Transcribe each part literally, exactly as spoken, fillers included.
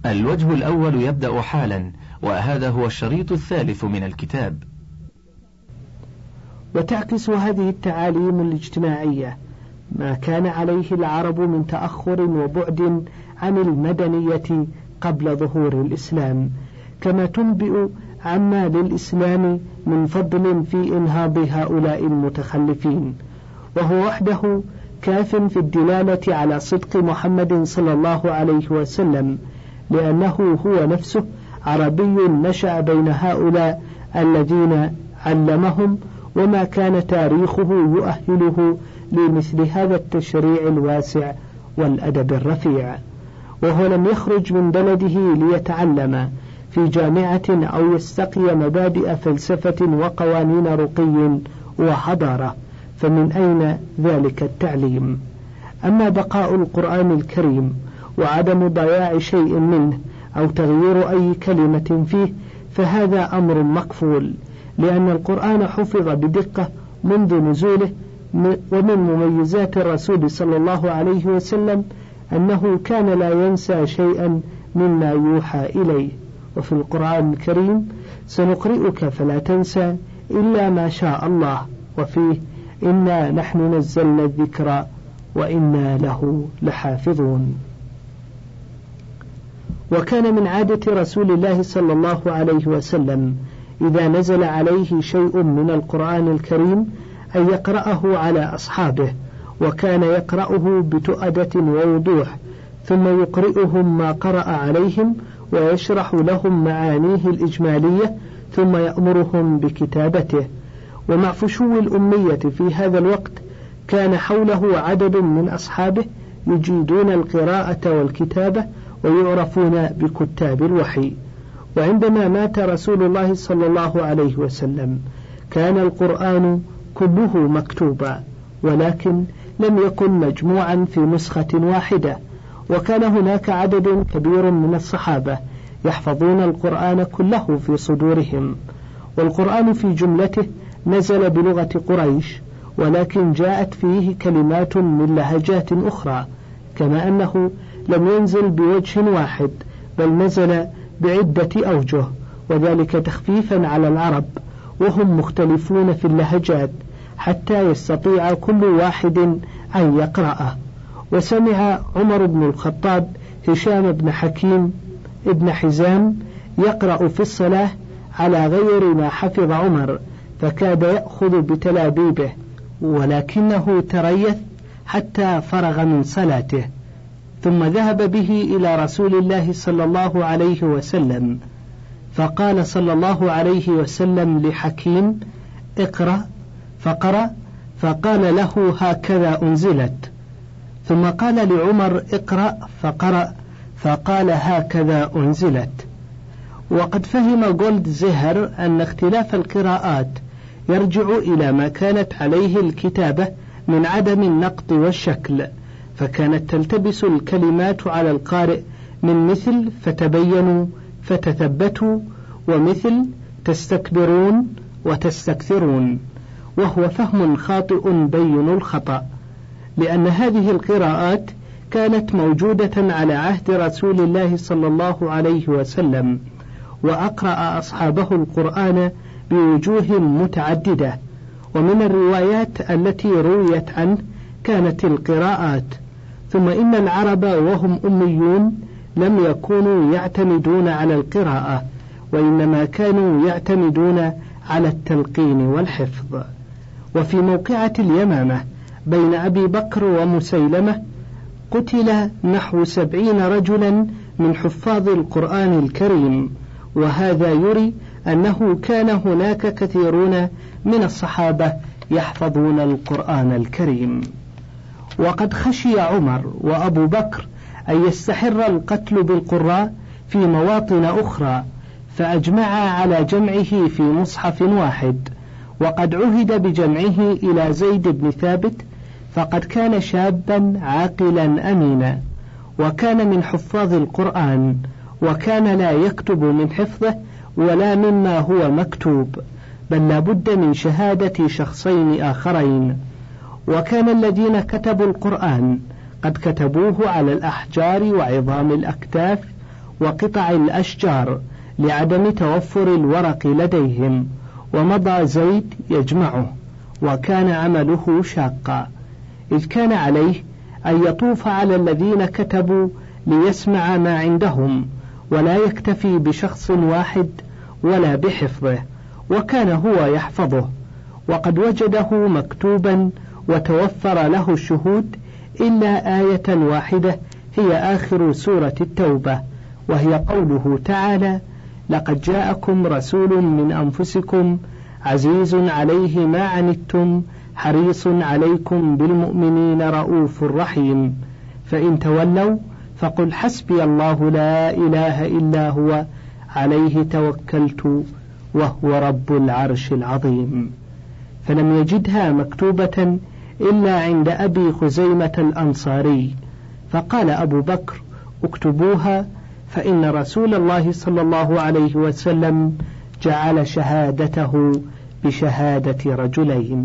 الوجه الأول يبدأ حالا، وهذا هو الشريط الثالث من الكتاب. وتعكس هذه التعاليم الاجتماعية ما كان عليه العرب من تأخر وبعد عن المدنية قبل ظهور الإسلام، كما تنبئ عما للإسلام من فضل في إنهاض هؤلاء المتخلفين، وهو وحده كاف في الدلالة على صدق محمد صلى الله عليه وسلم، لأنه هو نفسه عربي نشأ بين هؤلاء الذين علمهم، وما كان تاريخه يؤهله لمثل هذا التشريع الواسع والأدب الرفيع، وهو لم يخرج من بلده ليتعلم في جامعة أو يستقي مبادئ فلسفة وقوانين رقي وحضارة، فمن أين ذلك التعليم؟ أما بقاء القرآن الكريم وعدم ضياع شيء منه أو تغيير أي كلمة فيه فهذا أمر مكفول، لأن القرآن حفظ بدقة منذ نزوله. ومن مميزات الرسول صلى الله عليه وسلم أنه كان لا ينسى شيئا مما يوحى إليه. وفي القرآن الكريم سنقرئك فلا تنسى إلا ما شاء الله، وفيه إنا نحن نزلنا الذكر وإنا له لحافظون. وكان من عادة رسول الله صلى الله عليه وسلم إذا نزل عليه شيء من القرآن الكريم أن يقرأه على أصحابه، وكان يقرأه بتؤدة ووضوح، ثم يقرئهم ما قرأ عليهم ويشرح لهم معانيه الإجمالية، ثم يأمرهم بكتابته. ومع فشو الأمية في هذا الوقت كان حوله عدد من أصحابه يجيدون القراءة والكتابة ويعرفون بكتاب الوحي. وعندما مات رسول الله صلى الله عليه وسلم كان القرآن كله مكتوبا، ولكن لم يكن مجموعا في نسخة واحدة، وكان هناك عدد كبير من الصحابة يحفظون القرآن كله في صدورهم. والقرآن في جملته نزل بلغة قريش، ولكن جاءت فيه كلمات من لهجات أخرى، كما أنه لم ينزل بوجه واحد بل نزل بعدة أوجه، وذلك تخفيفا على العرب وهم مختلفون في اللهجات حتى يستطيع كل واحد أن يقرأه. وسمع عمر بن الخطاب هشام بن حكيم ابن حزام يقرأ في الصلاة على غير ما حفظ عمر، فكاد يأخذ بتلابيبه، ولكنه تريث حتى فرغ من صلاته، ثم ذهب به إلى رسول الله صلى الله عليه وسلم، فقال صلى الله عليه وسلم لحكيم اقرأ، فقرأ، فقال له هكذا أنزلت، ثم قال لعمر اقرأ، فقرأ، فقال هكذا أنزلت. وقد فهم جولد زهر أن اختلاف القراءات يرجع إلى ما كانت عليه الكتابة من عدم النقط والشكل، فكانت تلتبس الكلمات على القارئ من مثل فتبينوا فتثبتوا، ومثل تستكبرون وتستكثرون، وهو فهم خاطئ بين الخطأ، لأن هذه القراءات كانت موجودة على عهد رسول الله صلى الله عليه وسلم، وأقرأ أصحابه القرآن بوجوه متعددة. ومن الروايات التي رويت عنه كانت القراءات. ثم إن العرب وهم أميون لم يكونوا يعتمدون على القراءة، وإنما كانوا يعتمدون على التلقين والحفظ. وفي موقعة اليمامة بين أبي بكر ومسيلمة قتل نحو سبعين رجلا من حفاظ القرآن الكريم، وهذا يري أنه كان هناك كثيرون من الصحابة يحفظون القرآن الكريم. وقد خشي عمر وأبو بكر أن يستحر القتل بالقراء في مواطن أخرى، فأجمعا على جمعه في مصحف واحد، وقد عهد بجمعه إلى زيد بن ثابت، فقد كان شابا عاقلا أمينا، وكان من حفاظ القرآن، وكان لا يكتب من حفظه ولا مما هو مكتوب، بل لا بد من شهادة شخصين آخرين. وكان الذين كتبوا القرآن قد كتبوه على الأحجار وعظام الأكتاف، وقطع الأشجار لعدم توفر الورق لديهم، ومضى زيد يجمعه، وكان عمله شاقا، إذ كان عليه أن يطوف على الذين كتبوا ليسمع ما عندهم، ولا يكتفي بشخص واحد ولا بحفظه، وكان هو يحفظه، وقد وجده مكتوبا وتوفر له الشهود إلا آية واحدة هي آخر سورة التوبة، وهي قوله تعالى: لقد جاءكم رسول من أنفسكم عزيز عليه ما عنتم حريص عليكم بالمؤمنين رؤوف رحيم، فإن تولوا فقل حسبي الله لا إله إلا هو عليه توكلت وهو رب العرش العظيم. فلم يجدها مكتوبة إلا عند أبي خزيمة الأنصاري، فقال أبو بكر: اكتبوها، فإن رسول الله صلى الله عليه وسلم جعل شهادته بشهادة رجلين.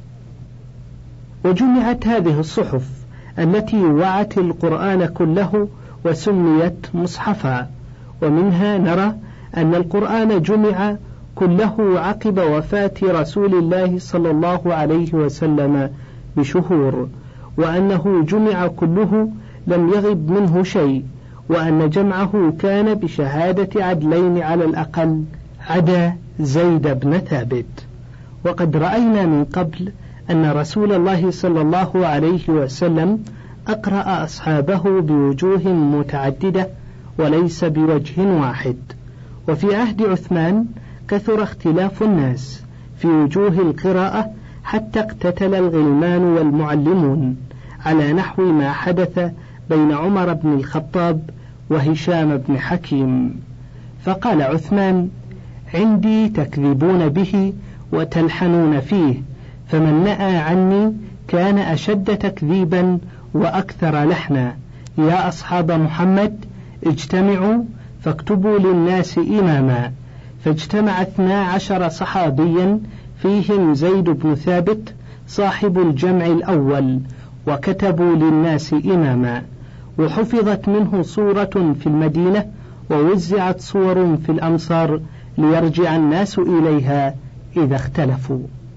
وجمعت هذه الصحف التي وعت القرآن كله وسميت مصحفا، ومنها نرى أن القرآن جمع كله عقب وفاة رسول الله صلى الله عليه وسلم بشهور، وأنه جمع كله لم يغب منه شيء، وأن جمعه كان بشهادة عدلين على الأقل عدا زيد بن ثابت. وقد رأينا من قبل أن رسول الله صلى الله عليه وسلم أقرأ أصحابه بوجوه متعددة وليس بوجه واحد. وفي عهد عثمان كثر اختلاف الناس في وجوه القراءة حتى اقتتل الغلمان والمعلمون، على نحو ما حدث بين عمر بن الخطاب وهشام بن حكيم. فقال عثمان: عندي تكذبون به وتلحنون فيه، فمن نأى عني كان أشد تكذيبا وأكثر لحنا. يا أصحاب محمد اجتمعوا فاكتبوا للناس إماما. فاجتمع اثنا عشر صحابيا فيهم زيد بن ثابت صاحب الجمع الأول، وكتبوا للناس إماما، وحفظت منه صورة في المدينة، ووزعت صور في الأمصار ليرجع الناس إليها إذا اختلفوا.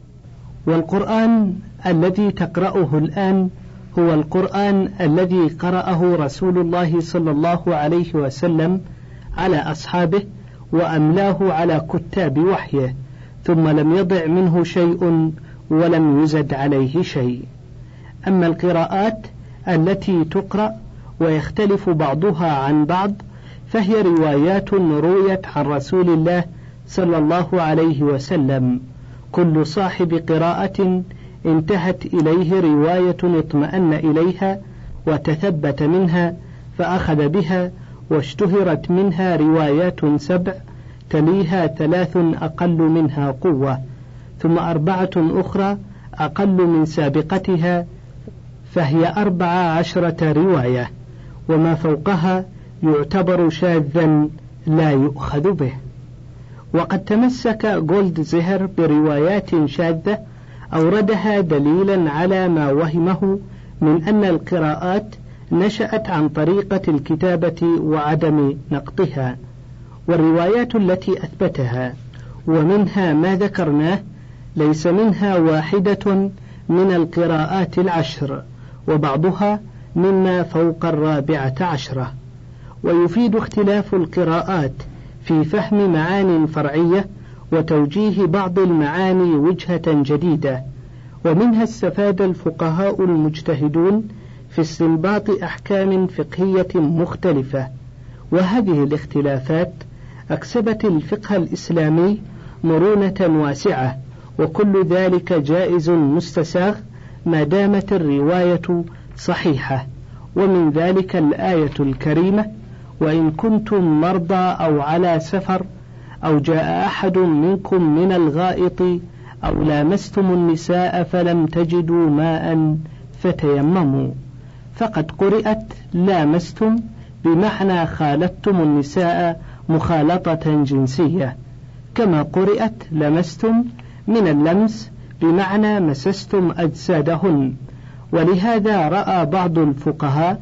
والقرآن الذي تقرأه الآن هو القرآن الذي قرأه رسول الله صلى الله عليه وسلم على أصحابه وأملاه على كتاب وحيه، ثم لم يضع منه شيء ولم يزد عليه شيء. أما القراءات التي تقرأ ويختلف بعضها عن بعض فهي روايات رويت عن رسول الله صلى الله عليه وسلم، كل صاحب قراءة انتهت إليه رواية اطمأن إليها وتثبت منها فأخذ بها، واشتهرت منها روايات سبع تليها ثلاث أقل منها قوة، ثم أربعة أخرى أقل من سابقتها، فهي أربع عشرة رواية، وما فوقها يعتبر شاذا لا يؤخذ به. وقد تمسك جولدزهر بروايات شاذة أوردها دليلا على ما وهمه من أن القراءات نشأت عن طريقة الكتابة وعدم نقطها، والروايات التي أثبتها ومنها ما ذكرناه ليس منها واحدة من القراءات العشر، وبعضها مما فوق الرابعة عشرة. ويفيد اختلاف القراءات في فهم معان فرعية وتوجيه بعض المعاني وجهة جديدة، ومنها استفاد الفقهاء المجتهدون في استنباط أحكام فقهية مختلفة. وهذه الاختلافات أكسبت الفقه الإسلامي مرونة واسعة، وكل ذلك جائز مستساغ ما دامت الرواية صحيحة. ومن ذلك الآية الكريمة: وإن كنتم مرضى أو على سفر أو جاء أحد منكم من الغائط أو لامستم النساء فلم تجدوا ماء فتيمموا. فقد قرئت لامستم بمعنى خالطتم النساء مخالطة جنسية، كما قرئت لمستم من اللمس بمعنى مسستم أجسادهن. ولهذا رأى بعض الفقهاء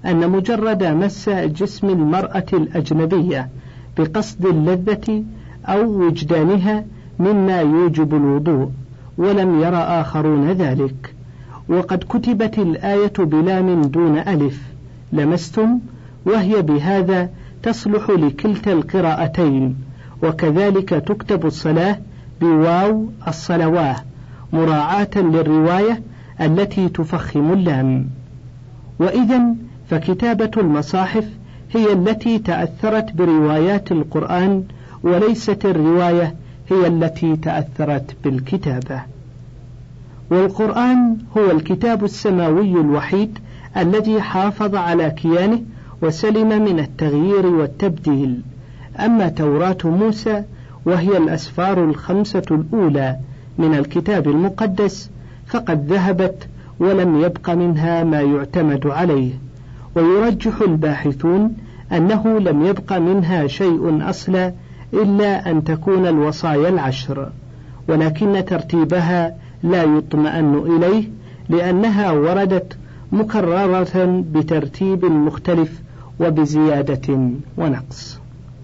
أن مجرد مس جسم المرأة الأجنبية بقصد اللذة أو وجدانها مما يوجب الوضوء، ولم يرى آخرون ذلك. وقد كتبت الآية بلام دون ألف لمستم، وهي بهذا تصلح لكلتا القراءتين، وكذلك تكتب الصلاة بواو الصلواه مراعاة للرواية التي تفخم اللام. وإذا فكتابة المصاحف هي التي تأثرت بروايات القرآن، وليست الرواية هي التي تأثرت بالكتابة. والقرآن هو الكتاب السماوي الوحيد الذي حافظ على كيانه وسلم من التغيير والتبديل. أما توراة موسى وهي الأسفار الخمسة الأولى من الكتاب المقدس فقد ذهبت ولم يبق منها ما يعتمد عليه، ويرجح الباحثون أنه لم يبق منها شيء أصلا إلا أن تكون الوصايا العشر، ولكن ترتيبها لا يطمئن إليه لأنها وردت مكررة بترتيب مختلف وبزيادة ونقص.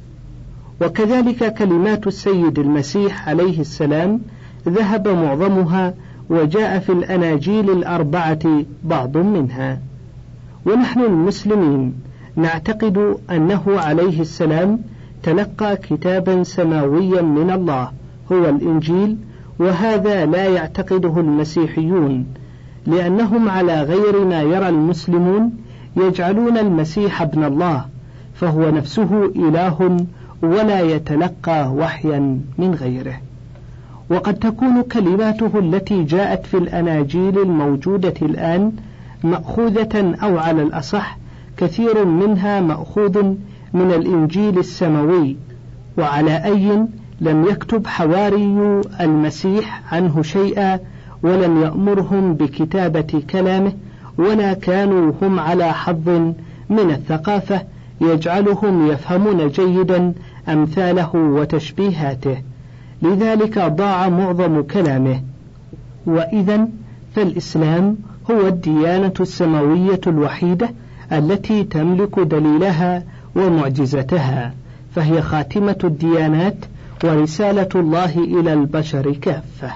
وكذلك كلمات السيد المسيح عليه السلام ذهب معظمها، وجاء في الأناجيل الأربعة بعض منها. ونحن المسلمين نعتقد أنه عليه السلام تلقى كتابا سماويا من الله هو الإنجيل، وهذا لا يعتقده المسيحيون، لأنهم على غير ما يرى المسلمون يجعلون المسيح ابن الله، فهو نفسه إله ولا يتلقى وحيا من غيره. وقد تكون كلماته التي جاءت في الأناجيل الموجودة الآن مأخوذة، أو على الأصح كثير منها مأخوذ من الإنجيل السماوي، وعلى أي لم يكتب حواري المسيح عنه شيئا، ولم يأمرهم بكتابة كلامه، ولا كانوا هم على حظ من الثقافة يجعلهم يفهمون جيدا أمثاله وتشبيهاته، لذلك ضاع معظم كلامه. وإذا فالإسلام هو الديانة السماوية الوحيدة التي تملك دليلها ومعجزتها، فهي خاتمة الديانات ورسالة الله إلى البشر كافة.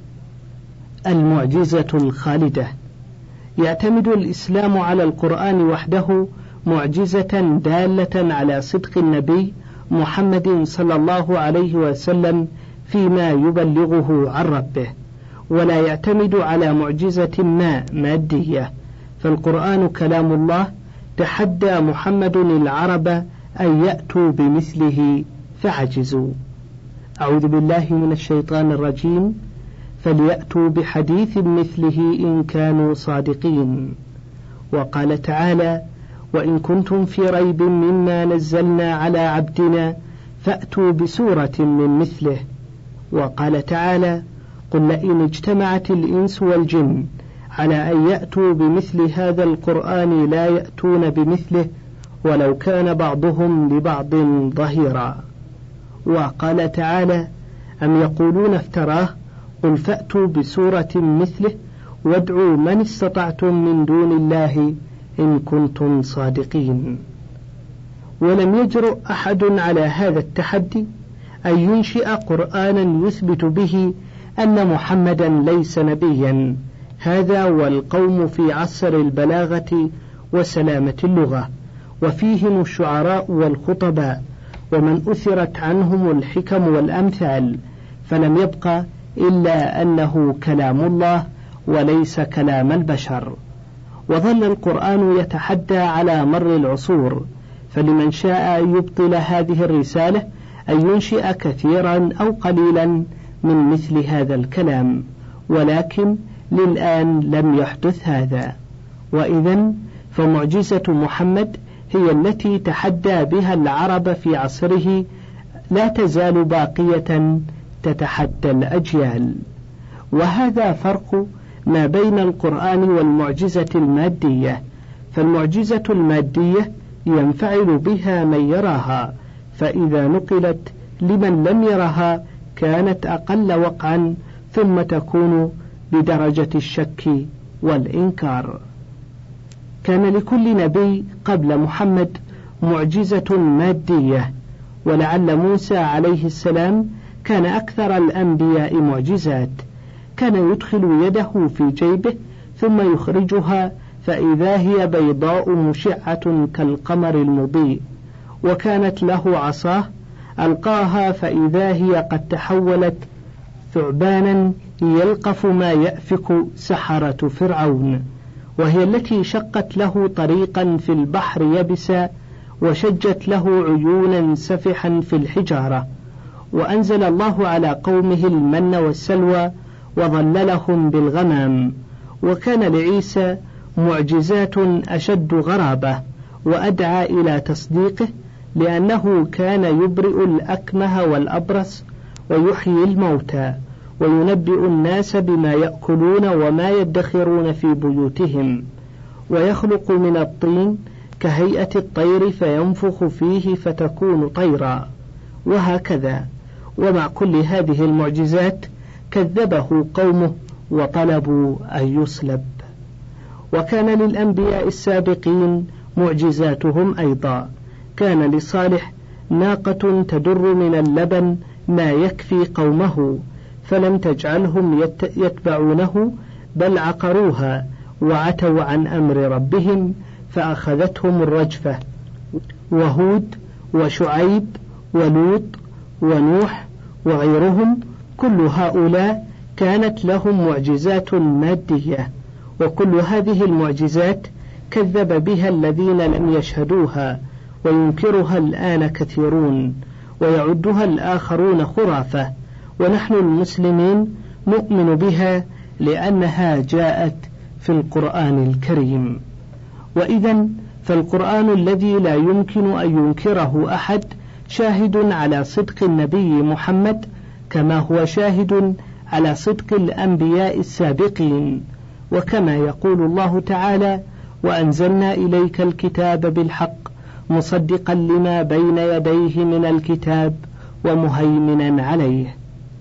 المعجزة الخالدة. يعتمد الإسلام على القرآن وحده معجزة دالة على صدق النبي محمد صلى الله عليه وسلم فيما يبلغه عن ربه، ولا يعتمد على معجزة ما مادية، فالقرآن كلام الله. تحدى محمد العرب أن يأتوا بمثله فعجزوا. أعوذ بالله من الشيطان الرجيم. فليأتوا بحديث مثله إن كانوا صادقين. وقال تعالى: وإن كنتم في ريب مما نزلنا على عبدنا فأتوا بسورة من مثله. وقال تعالى: قل لئن اجتمعت الإنس والجن على أن يأتوا بمثل هذا القرآن لا يأتون بمثله ولو كان بعضهم لبعض ظهيرا. وقال تعالى: أم يقولون افتراه قل فأتوا بسورة مثله وادعوا من استطعتم من دون الله إن كنتم صادقين. ولم يجرؤ أحد على هذا التحدي أن ينشئ قرآنا يثبت به أن محمدا ليس نبيا، هذا والقوم في عصر البلاغة وسلامة اللغة، وفيهم الشعراء والخطباء، ومن أثرت عنهم الحكم والأمثال، فلم يبق إلا أنه كلام الله وليس كلام البشر. وظل القرآن يتحدى على مر العصور، فلمن شاء أن يبطل هذه الرسالة أن ينشئ كثيرا أو قليلا من مثل هذا الكلام، ولكن للآن لم يحدث هذا. وإذا فمعجزة محمد هي التي تحدى بها العرب في عصره، لا تزال باقية تتحدى الأجيال. وهذا فرق ما بين القرآن والمعجزة المادية، فالمعجزة المادية ينفعل بها من يراها، فإذا نقلت لمن لم يرها كانت أقل وقعا، ثم تكون بدرجة الشك والإنكار. كان لكل نبي قبل محمد معجزة مادية، ولعل موسى عليه السلام كان أكثر الأنبياء معجزات. كان يدخل يده في جيبه ثم يخرجها فإذا هي بيضاء مشعة كالقمر المضيء، وكانت له عصاه ألقاها فإذا هي قد تحولت ثعبانا يلقف ما يأفك سحرة فرعون، وهي التي شقت له طريقا في البحر يبسا وشجت له عيونا سفحا في الحجارة. وأنزل الله على قومه المن والسلوى وظللهم بالغمام. وكان لعيسى معجزات أشد غرابة وأدعى إلى تصديقه، لأنه كان يبرئ الأكمه والأبرص ويحيي الموتى وينبئ الناس بما يأكلون وما يدخرون في بيوتهم، ويخلق من الطين كهيئة الطير فينفخ فيه فتكون طيرا، وهكذا. ومع كل هذه المعجزات كذبه قومه وطلبوا أن يصلب. وكان للأنبياء السابقين معجزاتهم أيضا. كان لصالح ناقة تدر من اللبن ما يكفي قومه، فلم تجعلهم يتبعونه بل عقروها وعتوا عن أمر ربهم فأخذتهم الرجفة. وهود وشعيب ولوط ونوح وغيرهم كل هؤلاء كانت لهم معجزات مادية، وكل هذه المعجزات كذب بها الذين لم يشهدوها، وينكرها الآن كثيرون ويعدها الآخرون خرافة، ونحن المسلمين نؤمن بها لأنها جاءت في القرآن الكريم. وإذا فالقرآن الذي لا يمكن أن ينكره أحد شاهد على صدق النبي محمد، كما هو شاهد على صدق الأنبياء السابقين. وكما يقول الله تعالى: وأنزلنا إليك الكتاب بالحق مصدقا لما بين يديه من الكتاب ومهيمنا عليه.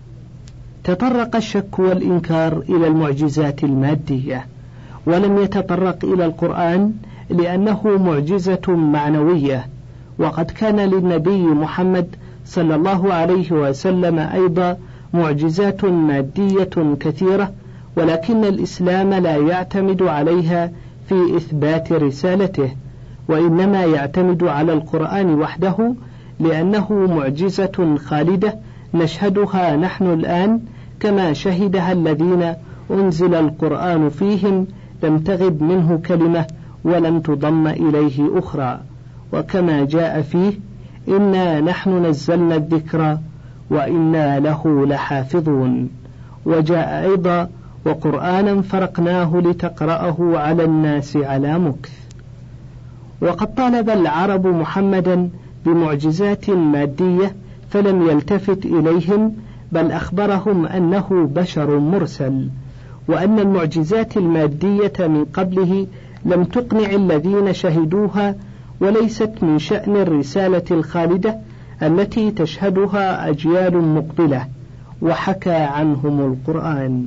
تطرق الشك والإنكار إلى المعجزات المادية، ولم يتطرق إلى القرآن لأنه معجزة معنوية. وقد كان للنبي محمد صلى الله عليه وسلم أيضا معجزات مادية كثيرة، ولكن الإسلام لا يعتمد عليها في إثبات رسالته، وإنما يعتمد على القرآن وحده، لأنه معجزة خالدة نشهدها نحن الآن كما شهدها الذين أنزل القرآن فيهم، لم تغب منه كلمة ولم تضم إليه أخرى. وكما جاء فيه: إنا نحن نزلنا الذكر وإنا له لحافظون. وجاء أيضا: وقرآنا فرقناه لتقرأه على الناس على مكث. وقد طالب العرب محمدا بمعجزات مادية فلم يلتفت إليهم، بل أخبرهم أنه بشر مرسل، وأن المعجزات المادية من قبله لم تقنع الذين شهدوها، وليست من شأن الرسالة الخالدة التي تشهدها أجيال مقبلة. وحكى عنهم القرآن: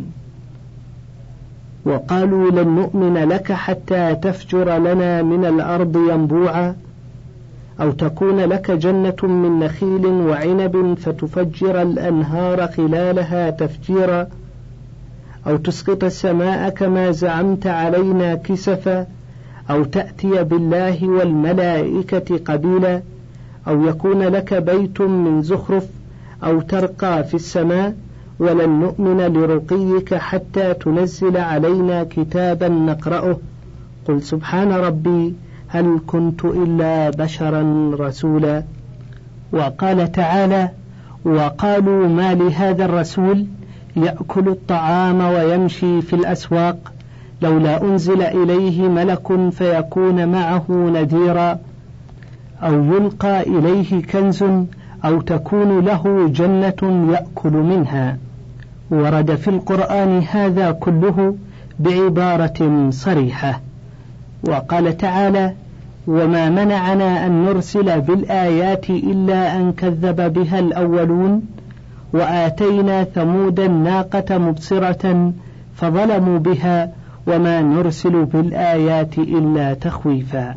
وقالوا لن نؤمن لك حتى تفجر لنا من الأرض ينبوعا، أو تكون لك جنة من نخيل وعنب فتفجر الأنهار خلالها تفجيرا، أو تسقط السماء كما زعمت علينا كسفا، أو تأتي بالله والملائكة قبيلا، أو يكون لك بيت من زخرف، أو ترقى في السماء، ولن نؤمن لرقيك حتى تنزل علينا كتابا نقرأه، قل سبحان ربي هل كنت إلا بشرا رسولا. وقال تعالى: وقالوا ما لهذا الرسول يأكل الطعام ويمشي في الأسواق لولا أنزل إليه ملك فيكون معه نذيرا، أو يلقى إليه كنز، أو تكون له جنة يأكل منها. ورد في القرآن هذا كله بعبارة صريحة. وقال تعالى: وما منعنا أن نرسل بالآيات إلا أن كذب بها الأولون، وآتينا ثمود الناقة مبصرة فظلموا بها وما نرسل بالآيات إلا تخويفا.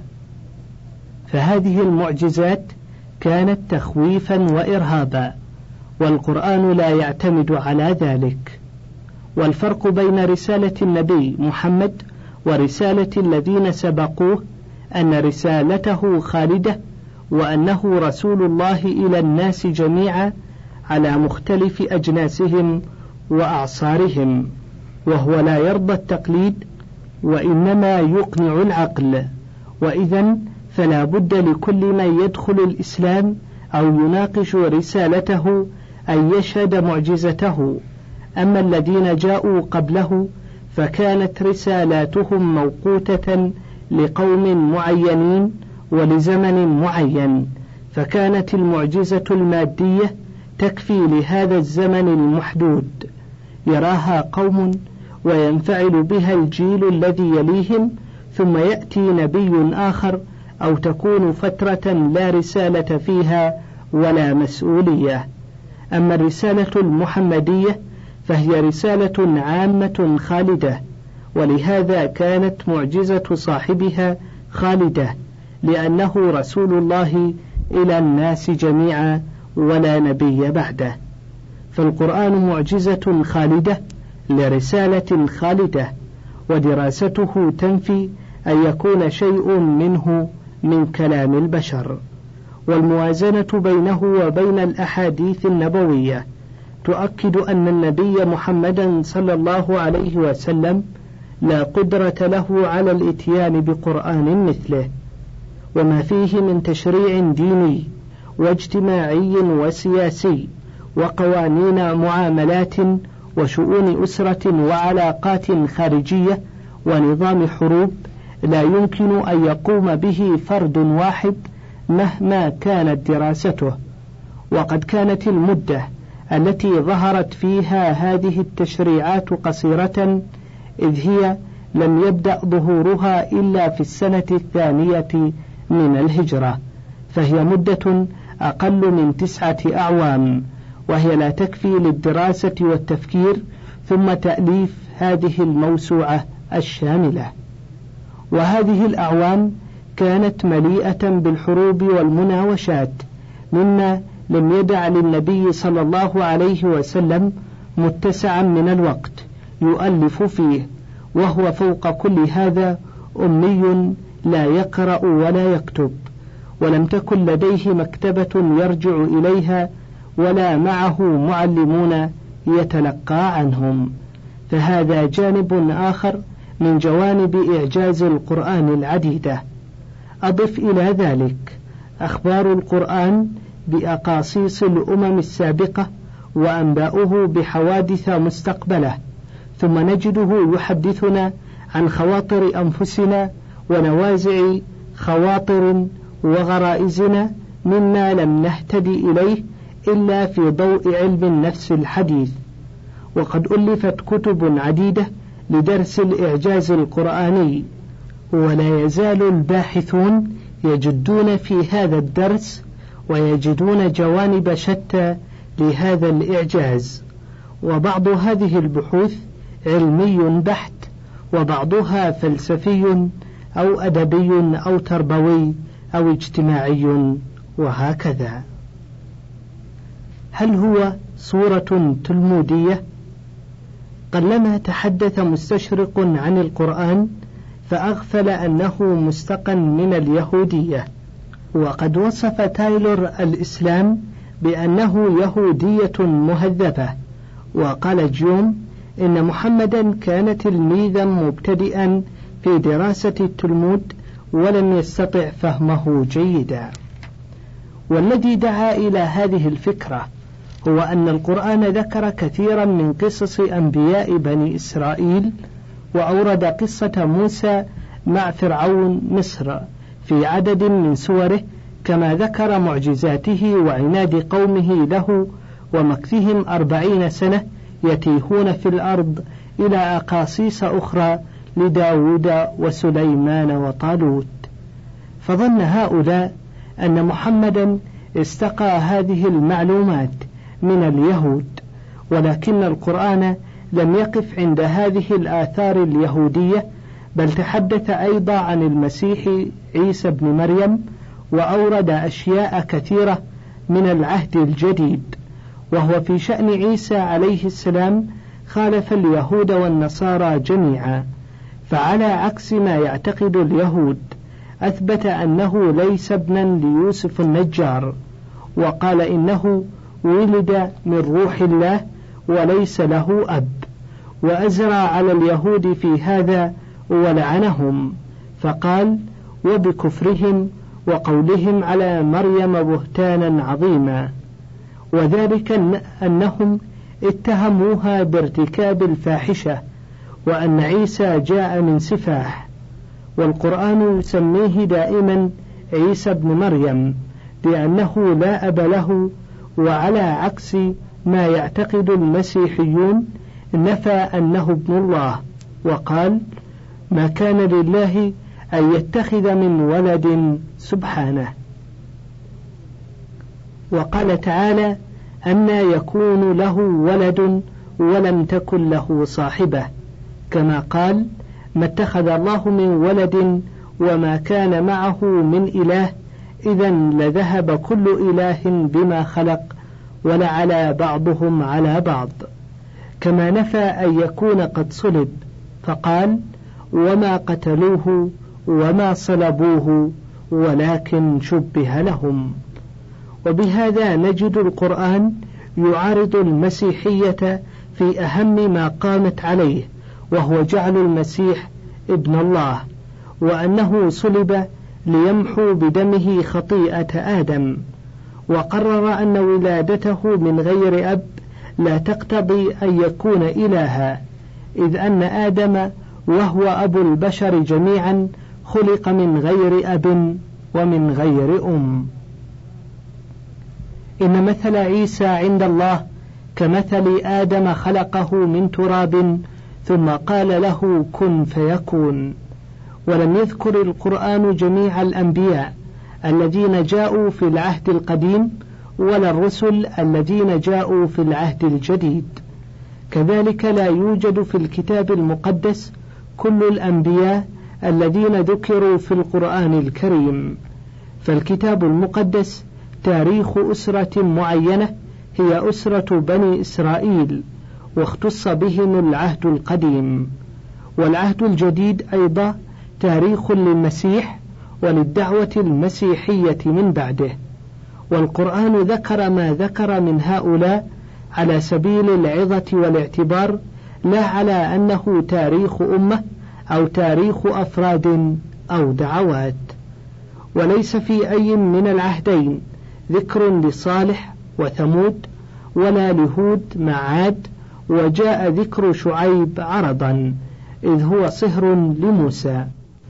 فهذه المعجزات كانت تخويفا وإرهابا، والقرآن لا يعتمد على ذلك. والفرق بين رسالة النبي محمد ورسالة الذين سبقوه أن رسالته خالدة، وأنه رسول الله إلى الناس جميعا على مختلف أجناسهم وأعصارهم، وهو لا يرضى التقليد وإنما يقنع العقل. وإذا فلا بد لكل من يدخل الإسلام أو يناقش رسالته أن يشهد معجزته. أما الذين جاءوا قبله فكانت رسالاتهم موقوتة لقوم معينين ولزمن معين، فكانت المعجزة المادية تكفي لهذا الزمن المحدود، يراها قوم وينفعل بها الجيل الذي يليهم، ثم يأتي نبي آخر أو تكون فترة لا رسالة فيها ولا مسؤولية. أما الرسالة المحمدية فهي رسالة عامة خالدة، ولهذا كانت معجزة صاحبها خالدة، لأنه رسول الله إلى الناس جميعا ولا نبي بعده. فالقرآن معجزة خالدة لرسالة خالدة، ودراسته تنفي أن يكون شيء منه من كلام البشر. والموازنة بينه وبين الأحاديث النبوية تؤكد أن النبي محمدا صلى الله عليه وسلم لا قدرة له على الإتيان بقرآن مثله، وما فيه من تشريع ديني واجتماعي وسياسي وقوانين معاملات وشؤون أسرة وعلاقات خارجية ونظام حروب لا يمكن أن يقوم به فرد واحد مهما كانت دراسته. وقد كانت المدة التي ظهرت فيها هذه التشريعات قصيرة، إذ هي لم يبدأ ظهورها إلا في السنة الثانية من الهجرة، فهي مدة أقل من تسعة أعوام، وهي لا تكفي للدراسة والتفكير ثم تأليف هذه الموسوعة الشاملة. وهذه الأعوام كانت مليئة بالحروب والمناوشات، مما لم يدع للنبي صلى الله عليه وسلم متسعا من الوقت يؤلف فيه، وهو فوق كل هذا أمي لا يقرأ ولا يكتب، ولم تكن لديه مكتبة يرجع إليها ولا معه معلمون يتلقى عنهم. فهذا جانب آخر من جوانب إعجاز القرآن العديدة. أضف إلى ذلك أخبار القرآن بأقاصيص الأمم السابقة وأنباؤه بحوادث مستقبلة، ثم نجده يحدثنا عن خواطر أنفسنا ونوازع خواطر وغرائزنا مما لم نهتدي إليه إلا في ضوء علم النفس الحديث. وقد ألفت كتب عديدة لدرس الإعجاز القرآني، ولا يزال الباحثون يجدون في هذا الدرس ويجدون جوانب شتى لهذا الإعجاز. وبعض هذه البحوث علمي بحت، وبعضها فلسفي أو أدبي أو تربوي أو اجتماعي، وهكذا. هل هو صورة تلمودية؟ قلما تحدث مستشرق عن القرآن فأغفل أنه مستقى من اليهودية. وقد وصف تايلور الإسلام بأنه يهودية مهذبة، وقال جيوم إن محمدا كان تلميذا مبتدئا في دراسة التلمود ولم يستطع فهمه جيدا. والذي دعا إلى هذه الفكرة هو أن القرآن ذكر كثيرا من قصص أنبياء بني إسرائيل، وأورد قصة موسى مع فرعون مصر في عدد من سوره، كما ذكر معجزاته وعناد قومه له ومكثهم أربعين سنة يتيهون في الأرض، إلى أقاصيص أخرى لداود وسليمان وطالوت. فظن هؤلاء أن محمدا استقى هذه المعلومات من اليهود، ولكن القرآن لم يقف عند هذه الآثار اليهودية، بل تحدث أيضا عن المسيح عيسى بن مريم، وأورد أشياء كثيرة من العهد الجديد. وهو في شأن عيسى عليه السلام خالف اليهود والنصارى جميعا، فعلى عكس ما يعتقد اليهود أثبت أنه ليس ابنا ليوسف النجار، وقال إنه ولد من روح الله وليس له أب، وأزرى على اليهود في هذا ولعنهم، فقال: وبكفرهم وقولهم على مريم بهتانا عظيما، وذلك أنهم اتهموها بارتكاب الفاحشة، وأن عيسى جاء من سفاح. والقرآن يسميه دائما عيسى بن مريم لأنه لا أب له، وعلى عكس ما يعتقد المسيحيون نفى أنه ابن الله، وقال: ما كان لله أن يتخذ من ولد سبحانه. وقال تعالى: أنى يكون له ولد ولم تكن له صاحبة، كما قال: ما اتخذ الله من ولد وما كان معه من إله، إذا لذهب كل إله بما خلق ولعلى بعضهم على بعض. كما نفى أن يكون قد صلب، فقال: وما قتلوه وما صلبوه ولكن شبه لهم. وبهذا نجد القرآن يعارض المسيحية في أهم ما قامت عليه، وهو جعل المسيح ابن الله، وأنه صلب ليمحو بدمه خطيئة آدم، وقرر أن ولادته من غير أب لا تقتضي أن يكون إلها، إذ أن آدم وهو أبو البشر جميعا خلق من غير أب ومن غير أم. إن مثل عيسى عند الله كمثل آدم خلقه من تراب ثم قال له كن فيكون. ولم يذكر القرآن جميع الأنبياء الذين جاءوا في العهد القديم ولا الرسل الذين جاءوا في العهد الجديد. كذلك لا يوجد في الكتاب المقدس كل الأنبياء الذين ذكروا في القرآن الكريم، فالكتاب المقدس تاريخ أسرة معينة هي أسرة بني إسرائيل، واختص بهم العهد القديم. والعهد الجديد أيضا تاريخ للمسيح وللدعوة المسيحية من بعده. والقرآن ذكر ما ذكر من هؤلاء على سبيل العظة والاعتبار، لا على أنه تاريخ أمة أو تاريخ أفراد أو دعوات. وليس في أي من العهدين ذكر لصالح وثمود ولا لهود مع عاد، وجاء ذكر شعيب عرضا إذ هو صهر لموسى.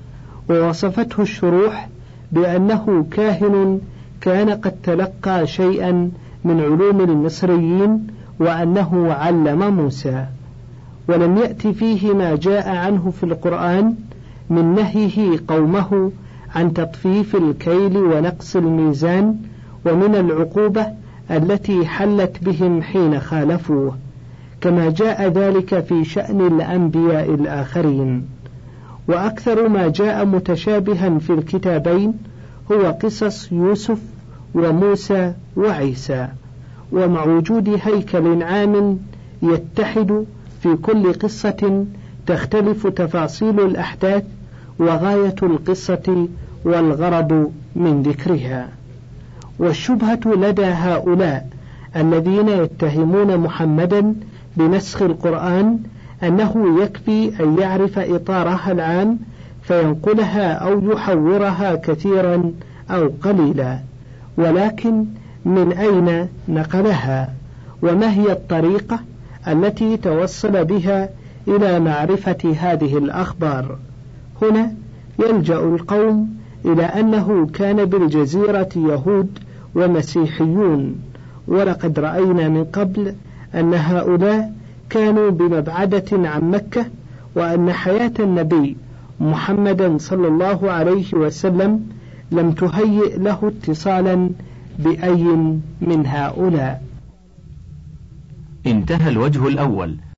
ووصفته الشروح بأنه كاهن كان قد تلقى شيئا من علوم المصريين، وأنه علم موسى. ولم يأتي فيه ما جاء عنه في القرآن من نهيه قومه عن تطفيف الكيل ونقص الميزان، ومن العقوبة التي حلت بهم حين خالفوه، كما جاء ذلك في شأن الأنبياء الآخرين. وأكثر ما جاء متشابها في الكتابين هو قصص يوسف وموسى وعيسى، ومع وجود هيكل عام يتحد في كل قصة تختلف تفاصيل الأحداث وغاية القصة والغرض من ذكرها. والشبهة لدى هؤلاء الذين يتهمون محمدا بنسخ القرآن أنه يكفي أن يعرف إطارها العام فينقلها أو يحورها كثيرا أو قليلا، ولكن من أين نقلها؟ وما هي الطريقة التي توصل بها إلى معرفة هذه الأخبار؟ هنا يلجأ القوم إلى أنه كان بالجزيرة يهود ومسيحيون، ولقد رأينا من قبل أن هؤلاء كانوا بمبعدة عن مكة، وأن حياة النبي محمد صلى الله عليه وسلم لم تهيئ له اتصالا بأي من هؤلاء. انتهى الوجه الأول.